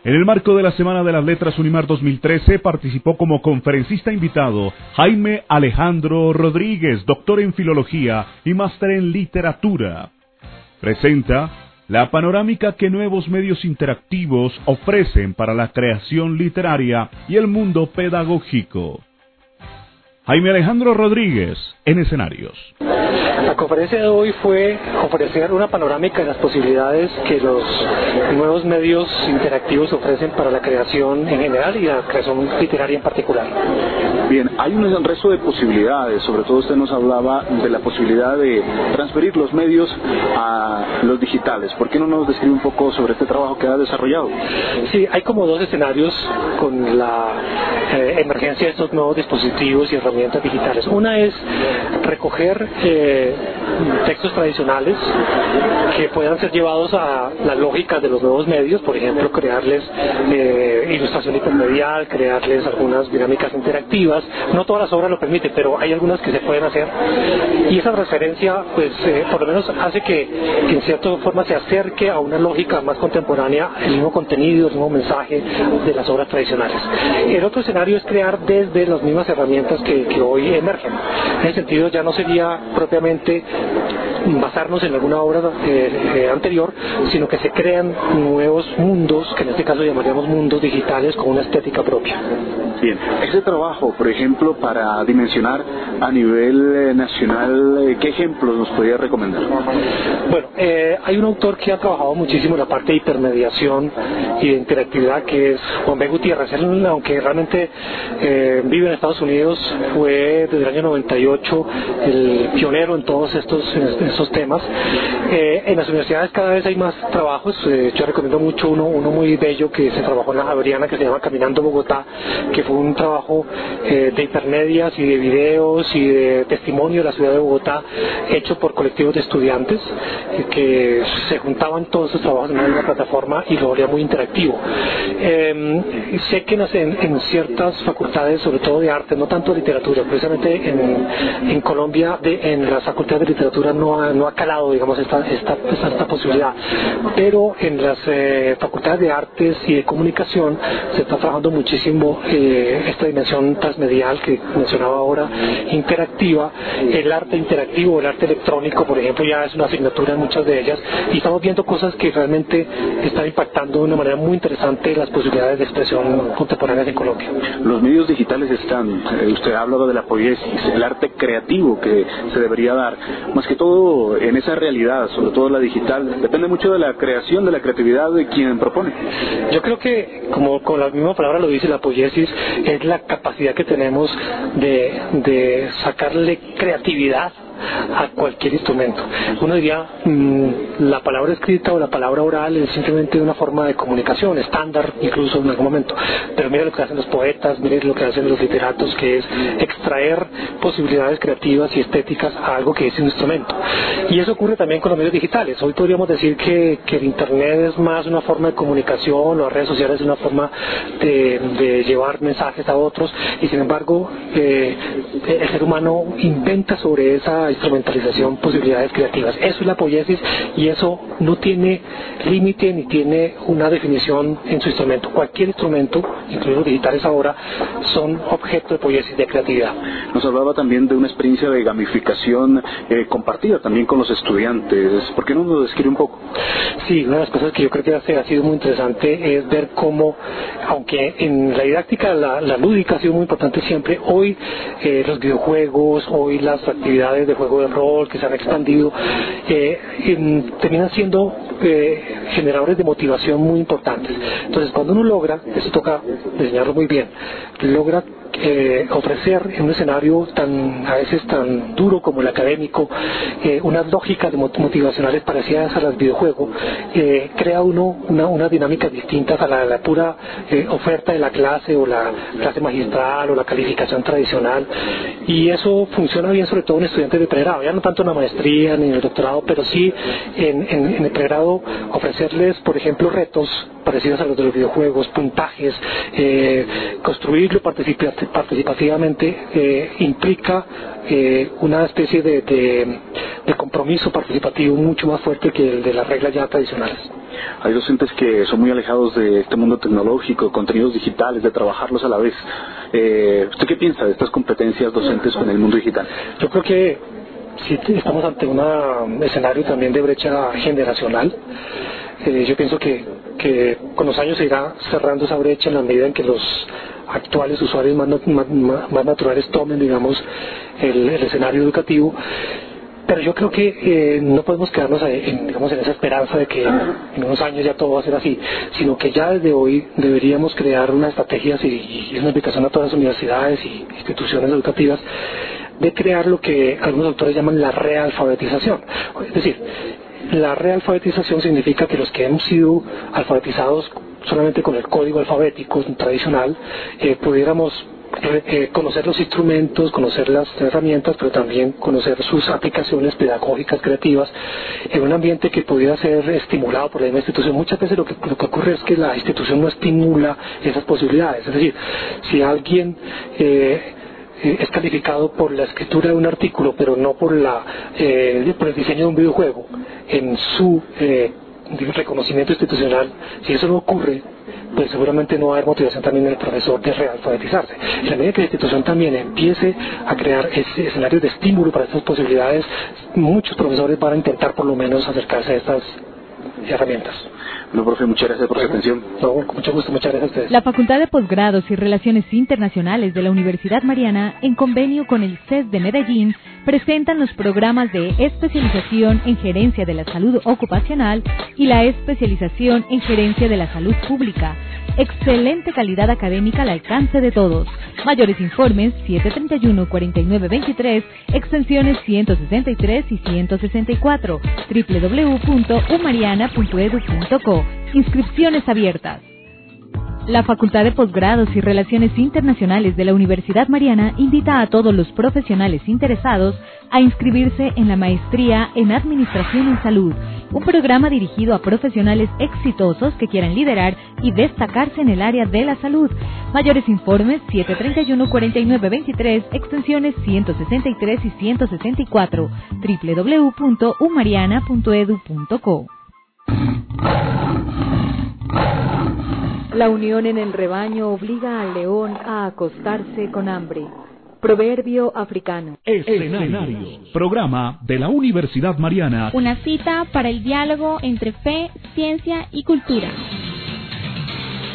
En el marco de la Semana de las Letras Unimar 2013 participó como conferencista invitado Jaime Alejandro Rodríguez, doctor en Filología y máster en Literatura. Presenta la panorámica que nuevos medios interactivos ofrecen para la creación literaria y el mundo pedagógico. Jaime Alejandro Rodríguez, en escenarios. La conferencia de hoy fue ofrecer una panorámica de las posibilidades que los nuevos medios interactivos ofrecen para la creación en general y la creación literaria en particular. Bien, hay un resto de posibilidades, sobre todo usted nos hablaba de la posibilidad de transferir los medios a los digitales. ¿Por qué no nos describe un poco sobre este trabajo que ha desarrollado? Sí, hay como dos escenarios con la emergencia de estos nuevos dispositivos y herramientas digitales. Una es recoger textos tradicionales que puedan ser llevados a las lógicas de los nuevos medios, por ejemplo, crearles ilustración hipermedial, crearles algunas dinámicas interactivas. No todas las obras lo permiten, pero hay algunas que se pueden hacer. Y esa referencia, pues, por lo menos hace que en cierta forma se acerque a una lógica más contemporánea el mismo contenido, el mismo mensaje de las obras tradicionales. El otro escenario es crear desde las mismas herramientas que hoy emergen. En ese sentido ya no sería propiamente basarnos en alguna obra anterior, sino que se crean nuevos mundos, que en este caso llamaríamos mundos digitales con una estética propia. Bien, ese trabajo, por ejemplo, para dimensionar a nivel nacional, ¿qué ejemplos nos podría recomendar? Bueno, hay un autor que ha trabajado muchísimo en la parte de hipermediación y de interactividad, que es Juan B. Gutiérrez. Él, aunque realmente vive en Estados Unidos, fue desde el año 98 el pionero en todos estos temas. En las universidades cada vez hay más trabajos. Yo recomiendo mucho uno muy bello que se trabajó en la Javeriana, que se llama Caminando Bogotá, que fue un trabajo de hipermedias y de videos y de testimonio de la ciudad de Bogotá, hecho por colectivos de estudiantes que se juntaban todos esos trabajos en una plataforma y lo volvía muy interactivo. Sé que en ciertas facultades, sobre todo de arte, no tanto de literatura, precisamente en Colombia, en las facultades de literatura no ha calado, digamos, esta posibilidad, pero en las facultades de artes y de comunicación se está trabajando muchísimo esta dimensión transmedial que mencionaba ahora, interactiva. El arte interactivo, el arte electrónico, por ejemplo, ya es una asignatura en muchas de ellas, y estamos viendo cosas que realmente están impactando de una manera muy interesante las posibilidades de expresión contemporáneas en Colombia. Los medios digitales están, usted ha hablado de la poiesis, el arte creativo que se debería dar, más que todo en esa realidad, sobre todo la digital, depende mucho de la creación, de la creatividad de quien propone. Yo creo que, como con la misma palabra lo dice, la poiesis es la capacidad que tenemos de sacarle creatividad a cualquier instrumento. Uno diría, la palabra escrita o la palabra oral es simplemente una forma de comunicación estándar, incluso en algún momento, pero mire lo que hacen los poetas, mire lo que hacen los literatos, que es extraer posibilidades creativas y estéticas a algo que es un instrumento. Y eso ocurre también con los medios digitales. Hoy podríamos decir que el internet es más una forma de comunicación, o las redes sociales es una forma de llevar mensajes a otros, y sin embargo el ser humano inventa sobre esa instrumentalización posibilidades creativas. Eso es la poiesis, y eso no tiene límite ni tiene una definición en su instrumento. Cualquier instrumento, incluidos los digitales ahora, son objeto de poiesis, de creatividad. Nos hablaba también de una experiencia de gamificación compartida también con los estudiantes. ¿Por qué no nos describe un poco? Sí, una de las cosas que yo creo que ha sido muy interesante es ver cómo, aunque en la didáctica la lúdica ha sido muy importante siempre, hoy los videojuegos, hoy las actividades de juego de rol que se han expandido terminan siendo generadores de motivación muy importantes. Entonces, cuando uno logra, eso toca diseñarlo muy bien, logra ofrecer en un escenario a veces tan duro como el académico, unas lógicas motivacionales parecidas a las videojuegos, crea uno unas dinámicas distintas a la pura oferta de la clase o la clase magistral o la calificación tradicional, y eso funciona bien sobre todo en estudiantes de pregrado, ya no tanto en la maestría ni en el doctorado, pero sí en el pregrado, ofrecerles, por ejemplo, retos parecidos a los de los videojuegos, puntajes, construirlo participativamente implica una especie de compromiso participativo mucho más fuerte que el de las reglas ya tradicionales. Hay docentes que son muy alejados de este mundo tecnológico, contenidos digitales, de trabajarlos a la vez. ¿Usted qué piensa de estas competencias docentes con el mundo digital? Yo creo que sí estamos ante un escenario también de brecha generacional. Yo pienso que con los años se irá cerrando esa brecha en la medida en que los actuales usuarios más naturales tomen, digamos, el escenario educativo. Pero yo creo que no podemos quedarnos en esa esperanza de que en unos años ya todo va a ser así, sino que ya desde hoy deberíamos crear unas estrategias y es una invitación a todas las universidades y instituciones educativas de crear lo que algunos autores llaman la realfabetización. Es decir, la realfabetización significa que los que hemos sido alfabetizados solamente con el código alfabético tradicional, pudiéramos conocer los instrumentos, conocer las herramientas, pero también conocer sus aplicaciones pedagógicas, creativas, en un ambiente que pudiera ser estimulado por la misma institución. Muchas veces lo que ocurre es que la institución no estimula esas posibilidades. Es decir, si alguien es calificado por la escritura de un artículo, pero no por el diseño de un videojuego, en su reconocimiento institucional, si eso no ocurre, pues seguramente no va a haber motivación también en el profesor de realfabetizarse. En la medida que la institución también empiece a crear escenarios de estímulo para estas posibilidades, muchos profesores van a intentar por lo menos acercarse a estas herramientas. No, profe, muchas gracias por su atención. No, con mucho gusto, muchas gracias a ustedes. La Facultad de Posgrados y Relaciones Internacionales de la Universidad Mariana, en convenio con el CES de Medellín, presentan los programas de especialización en Gerencia de la Salud Ocupacional y la especialización en Gerencia de la Salud Pública. Excelente calidad académica al alcance de todos. Mayores informes 731-4923, extensiones 163 y 164, www.umariana.edu.co. Inscripciones abiertas. La Facultad de Posgrados y Relaciones Internacionales de la Universidad Mariana invita a todos los profesionales interesados a inscribirse en la Maestría en Administración en Salud, un programa dirigido a profesionales exitosos que quieran liderar y destacarse en el área de la salud. Mayores informes 731-4923, extensiones 163 y 164, www.umariana.edu.co. La unión en el rebaño obliga al león a acostarse con hambre. Proverbio africano. Escenario. Programa de la Universidad Mariana. Una cita para el diálogo entre fe, ciencia y cultura.